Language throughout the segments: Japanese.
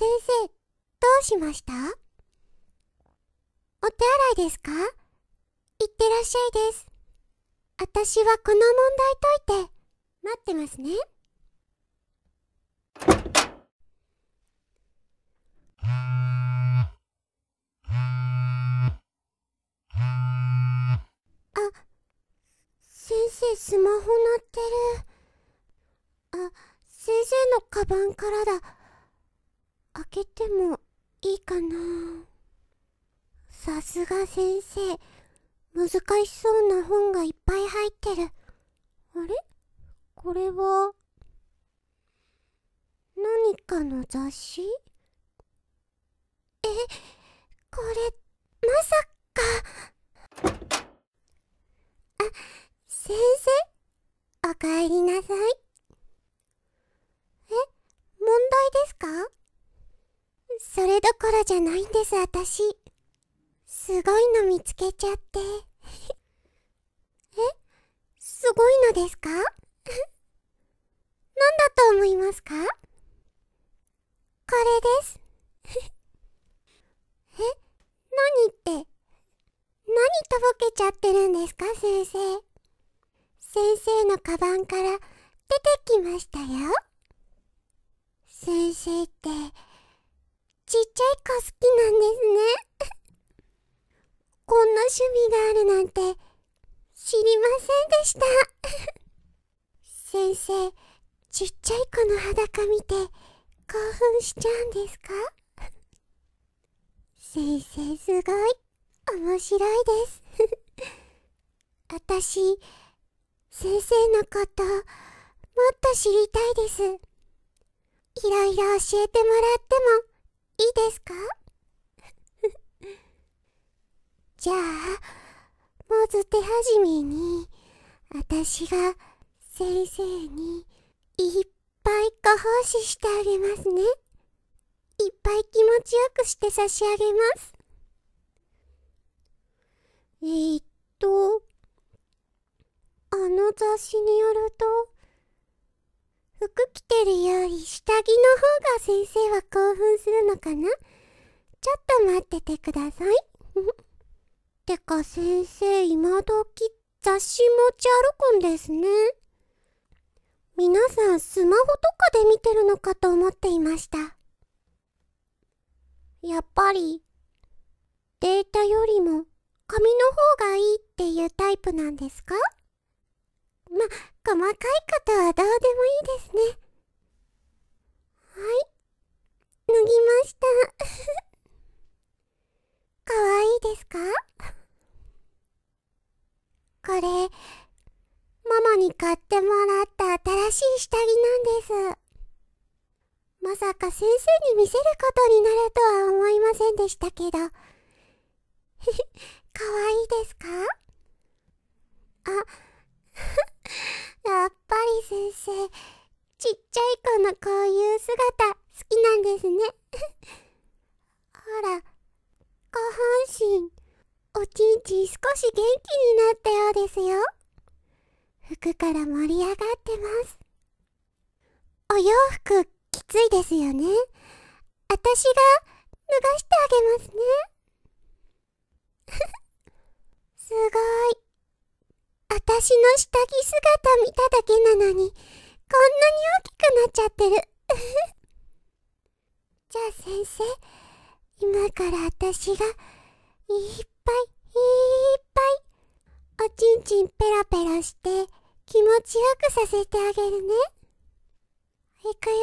先生、どうしました？お手洗いですか？いってらっしゃいです。私はこの問題解いて待ってますね。あ、先生スマホ鳴ってる。あ、先生のカバンからだ。開けてもいいかな。さすが先生、難しそうな本がいっぱい入ってる。あれ？これは何かの雑誌？これまさか。あ、先生、おかえりなさい。問題ですか？それどころじゃないんです、私。すごいの見つけちゃって。すごいのですか？何だと思いますか？これです。何って、何とぼけちゃってるんですか、先生。先生のカバンから出てきましたよ。先生って、ちっちゃい子好きなんですね。こんな趣味があるなんて、知りませんでした。先生、ちっちゃい子の裸見て、興奮しちゃうんですか？先生すごい、面白いです。私、先生のこと、もっと知りたいです。いろいろ教えてもらってもいいですか？じゃあ、まず手始めに、私が先生にいっぱいご奉仕してあげますね。いっぱい気持ちよくして差し上げます。あの雑誌によると、服着てるより下着の方が先生は興奮するのかな？ちょっと待っててください。てか先生、今時雑誌持ち歩くんですね。皆さんスマホとかで見てるのかと思っていました。やっぱりデータよりも紙の方がいいっていうタイプなんですか？細かいことはどうでもいいですね。はい、脱ぎました。かわいいですか？これ、ママに買ってもらった新しい下着なんです。まさか先生に見せることになるとは思いませんでしたけど。かわいいですか？やっぱり先生、ちっちゃい子のこういう姿好きなんですね。ほら、下半身、おちんちん少し元気になったようですよ。服から盛り上がってます。お洋服きついですよね。私が脱がしてあげますね。すごい。私の下着姿見ただけなのに、こんなに大きくなっちゃってる。じゃあ先生、今から私がいっぱいいっぱいおちんちんペラペラして気持ちよくさせてあげるね。いくよ。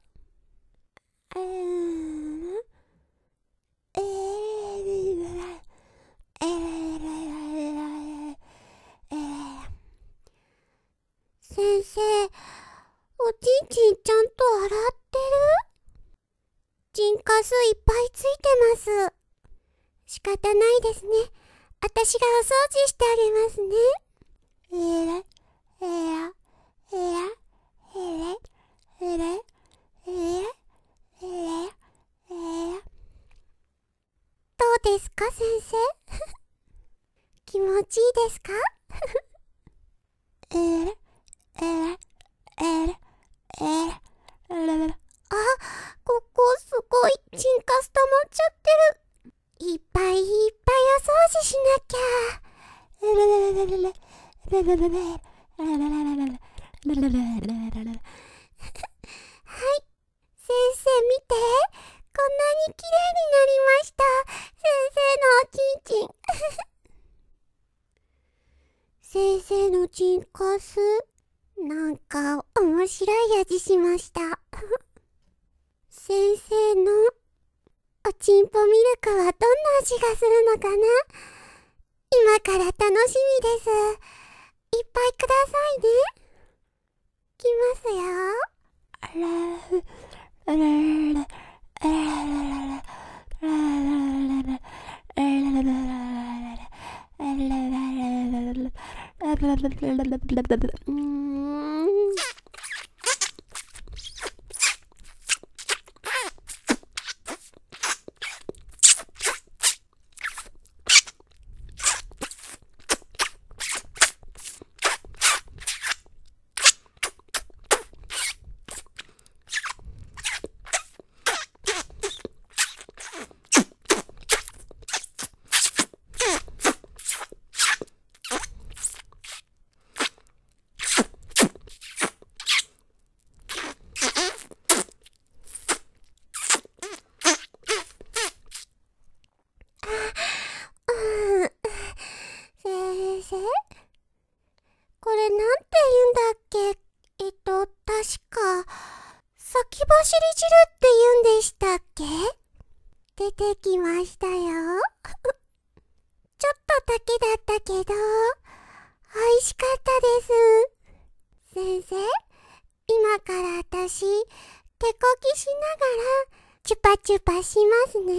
先生、おちんちんちゃんと洗ってる？チンカスいっぱいついてます。仕方ないですね。私がお掃除してあげますね。えら、えら、えら、えれ、えれ、えれ、えれ、えれ。どうですか先生？気持ちいいですか？えれ、えれ、えれ、えれ、えれ。あ、ここすごいいっぱいお掃除しなきゃ。はい、先生見て。こんなに綺麗になりました。先生のおちんちん。先生のチンカス、なんか面白い味しました。先生のおちんぽミルクはどんな味がするのかな？今から楽しみです。いっぱいくださいね。いきますよ。先生、これなんて言うんだっけ？確か、先走り汁って言うんでしたっけ？出てきましたよ。ちょっとだけだったけど、美味しかったです。先生、今から私、手こぎしながら、チュパチュパしますね。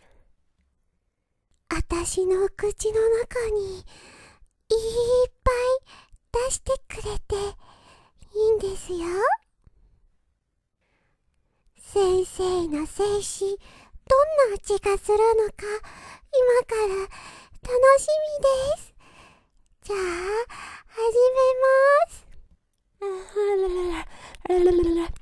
私の口の中に、いっぱい出してくれて、いいんですよ。先生の精子、どんな味がするのか、今から楽しみです。じゃあ、始めます。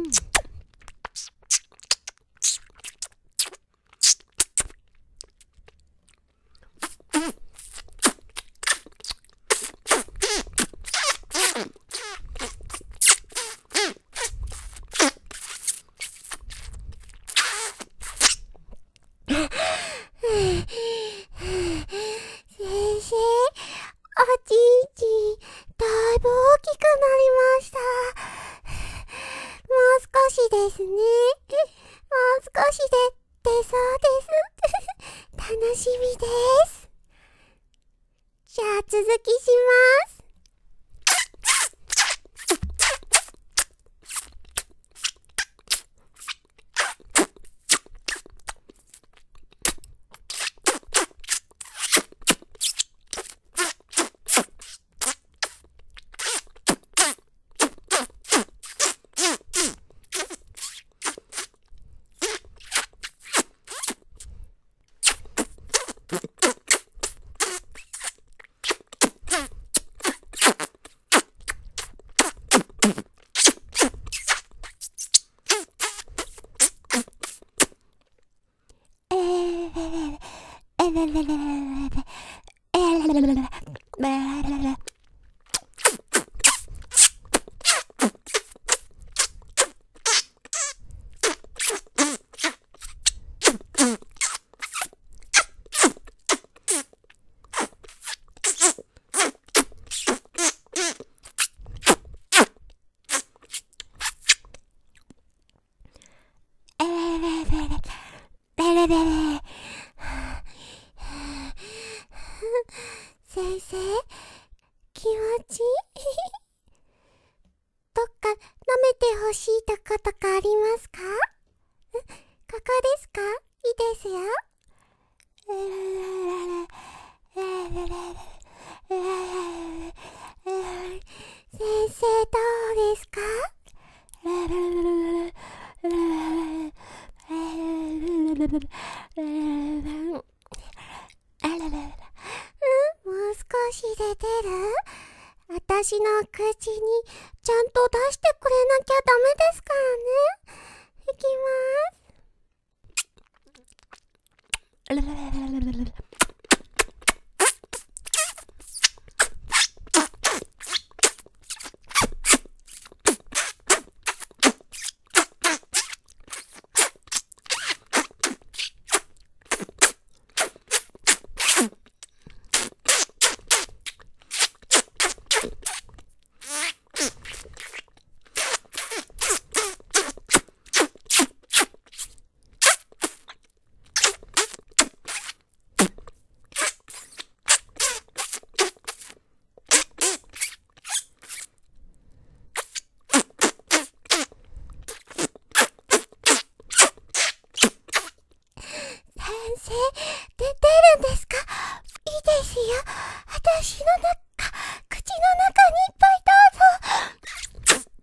先生、おちんちん、だいぶ大きくなりました。もう少しですね。もう少しで出そうです。楽しみです。じゃあ続きします。先生、気持ちいい？どっか舐めてほしいとことかありますか？ここですか？いいですよ。先生、どうですか？もう少しで出る？私の口にちゃんと出してくれなきゃダメですからね。いきます。 出てるんですか？いいですよ。私の口の中にいっぱいどうぞ。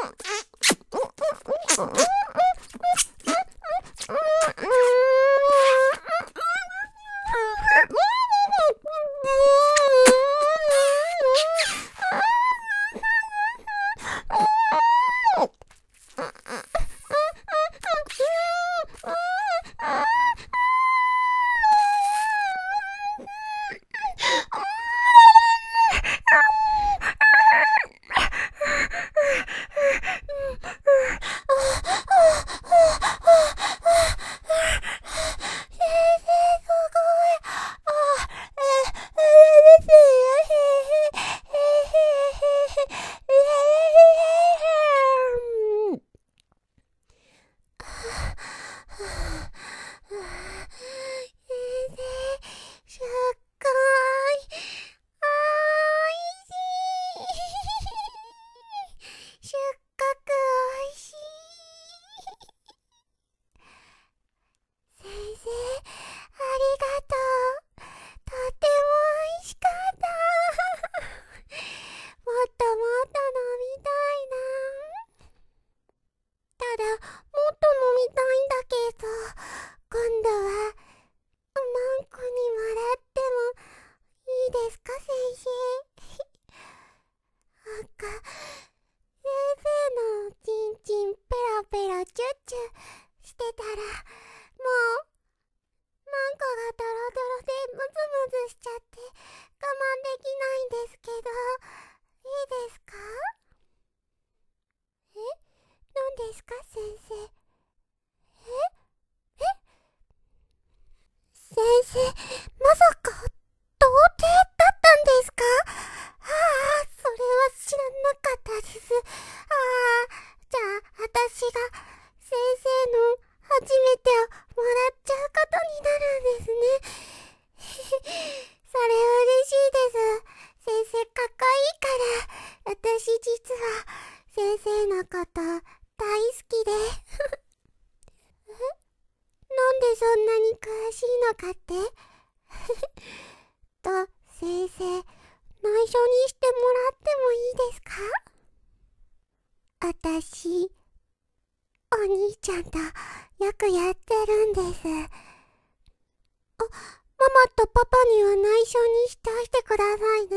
私、お兄ちゃんとよくやってるんです。ママとパパには内緒にしておいてくださいね。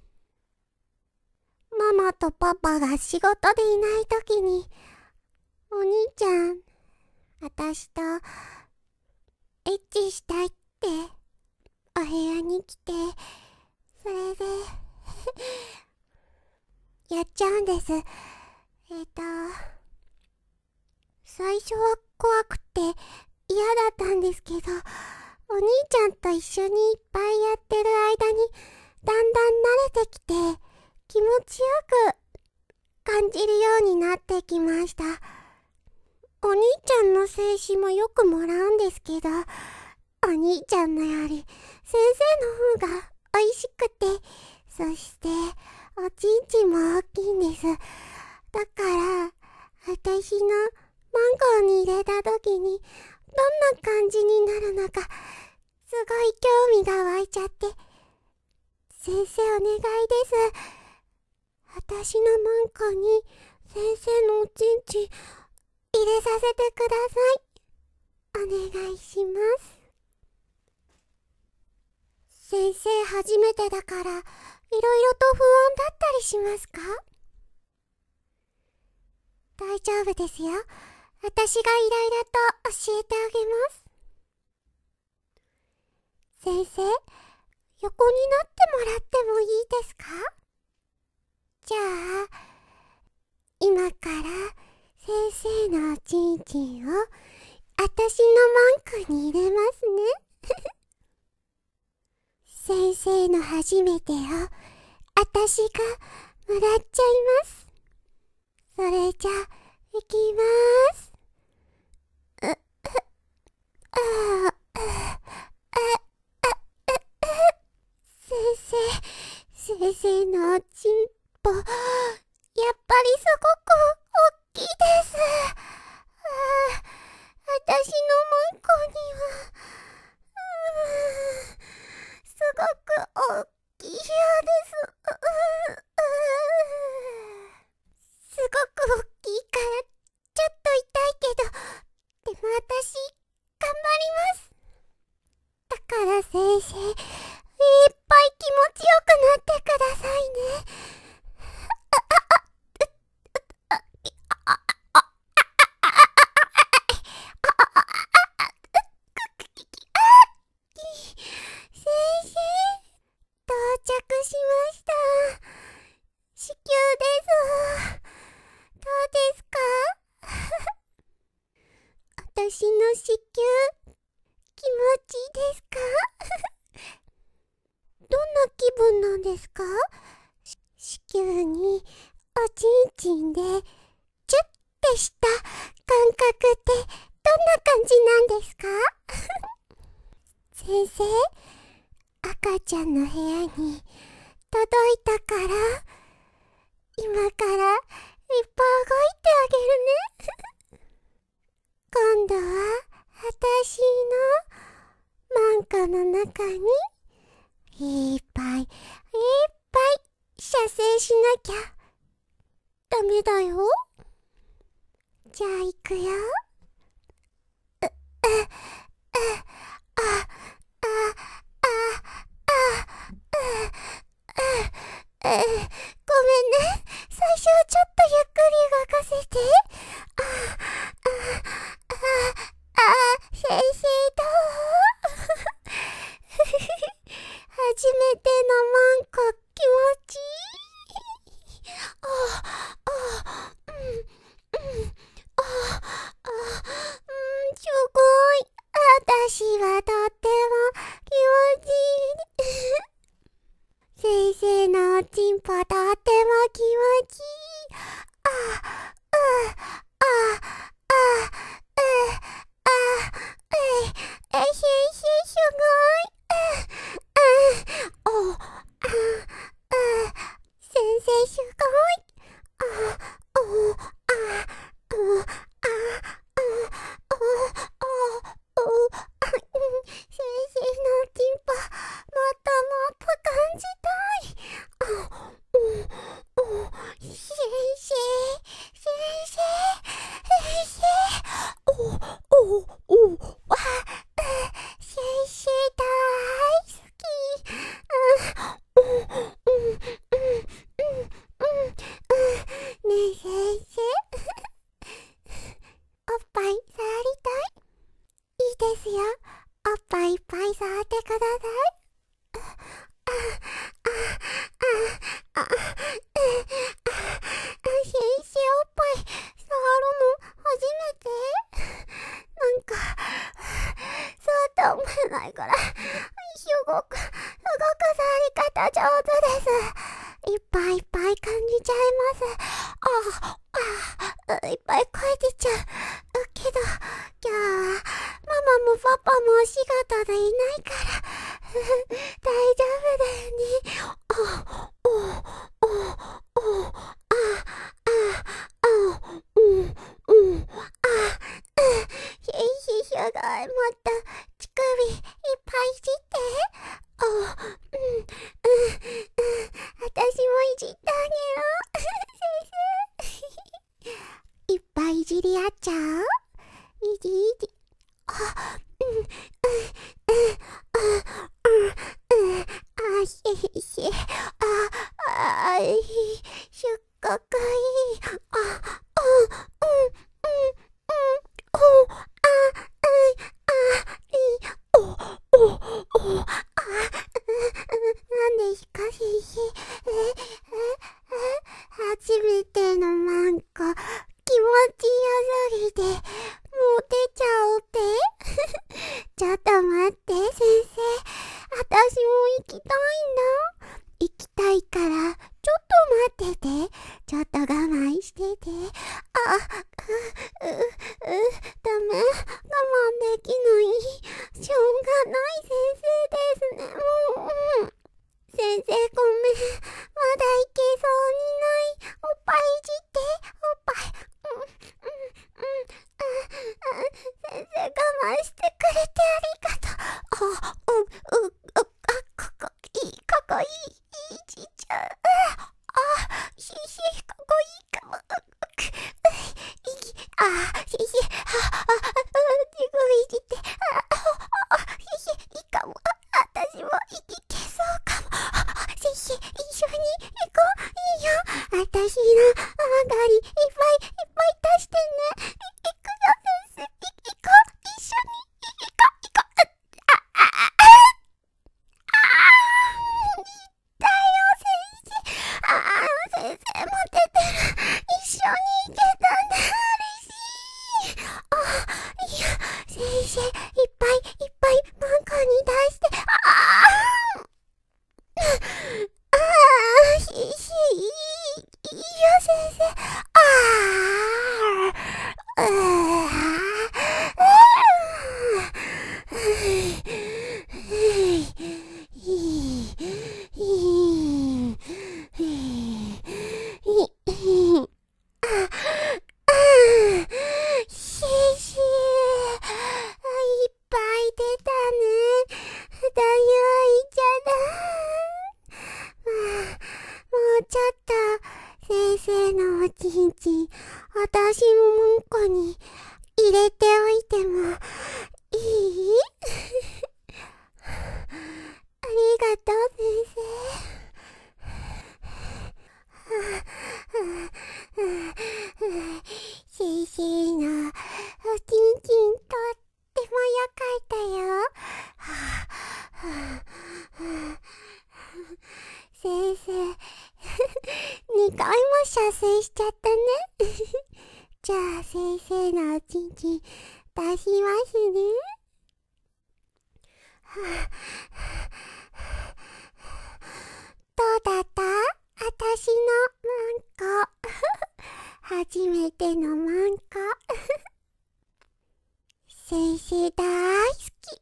ママとパパが仕事でいないときに、お兄ちゃん、私とエッチしたいってお部屋に来て、それでやっちゃうんです。最初は怖くて嫌だったんですけど、お兄ちゃんと一緒にいっぱいやってる間にだんだん慣れてきて気持ちよく感じるようになってきました。お兄ちゃんの精子もよくもらうんですけど、お兄ちゃんのより先生の方が美味しくて、そしておちんちんも大きいんです。だから私のマンゴーに入れた時にどんな感じになるのかすごい興味が湧いちゃって、先生お願いです。私のマンゴーに先生のおちんちん入れさせてください。お願いします。先生初めてだからいろいろと不安だったりしますか？大丈夫ですよ。私がいろいろと教えてあげます。 先生、横になってもらってもいいですか？じゃあ、今から先生のおちんちんを私の文句に入れますね。先生の初めてを私がもらっちゃいます。それじゃ、いきまーす。先生のおちんぽ、やっぱりすごく大きいです。私の文庫には、すごく大きいようです。すごく大きいから、ちょっと痛いけど、でも私、頑張ります。だから先生、いっぱい気持ちよくなってくださいね。先生、到着しました。子宮です。どうですか？私の子宮、気持ちいいですか？どんな気分なんですか？子宮におちんちんでチュッてした感覚ってどんな感じなんですか？先生、赤ちゃんの部屋に届いたから、今からいっぱい動いてあげるね。今度は私のマンコの中にいっぱいいっぱい射精しなきゃダメだよ。じゃあ行くよ。ごめんね。最初はちょっとゆっくり動かせて。先生どう？初めてのマンコ気持ちいい。すごい。私はとっても気持ちいい。先生のおちんぽとっても気持ちいい。先生すごい。先生すごい。先生のおちんぽ、もっともっと感じたい。先生、先生、先生。先生大好き。ねえ先生、おっぱい触りたい？いいですよ。おっぱいいっぱい触ってください。先生おっぱい触るの初めて？なんか、そうと思えないから、すごく触り方上手です。いっぱいいっぱい感じちゃいます。いっぱい声出ちゃう。けど、今日はママもパパもお仕事でいないから、大丈夫だよね。すごい。もっと乳首いっぱいいじって。私もいじってあげる。先生。いっぱいいじり合っちゃう？いじいじ。先生。すっごくいい。 て。ダメ。我慢できない。しょうがない先生ですね。先生ごめん。まだいけそうにない。おっぱいいじって。おっぱい。先生我慢してくれてありがとう。ここいじっちゃう。先生、ここいいかも。先生、自分いじって。先生、いいかも。私もいけそうかも。先生、一緒に行こう。いいよ。私の上がりいっぱい出してね。行くよ、先生。行こう。一緒に行こう。だよ、先生も出てる。一緒に行けたんだ。嬉しい。いや、先生、いっぱいマンコに出して。先生、いいよ、先生。先生、いっぱい出たね。大はいいじゃない。もうちょっと先生のおちんちん、私もうんこに入れておいてもいい？ありがとう、先生。先生のおちんちんとってもよかったよ。先生、2回も射精しちゃったね。じゃあ先生のおちんちん出しますね。どうだった？私のマンコ。初めてのマンコ。先生大好き。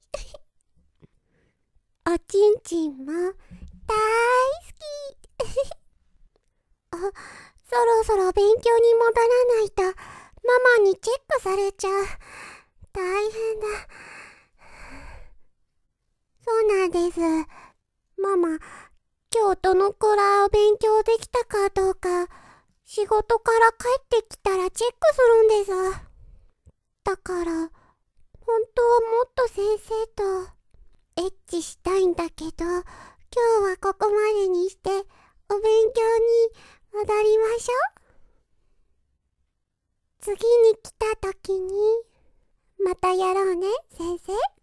おちんちんも大好き。そろそろ勉強に戻らないとママにチェックされちゃう。大変だ。そうなんです。ママ、今日どのくらいお勉強できたかどうか、仕事から帰ってきたらチェックするんです。だから、本当はもっと先生とエッチしたいんだけど、今日はここまでにしてお勉強に戻りましょう。次に来た時にまたやろうね、先生。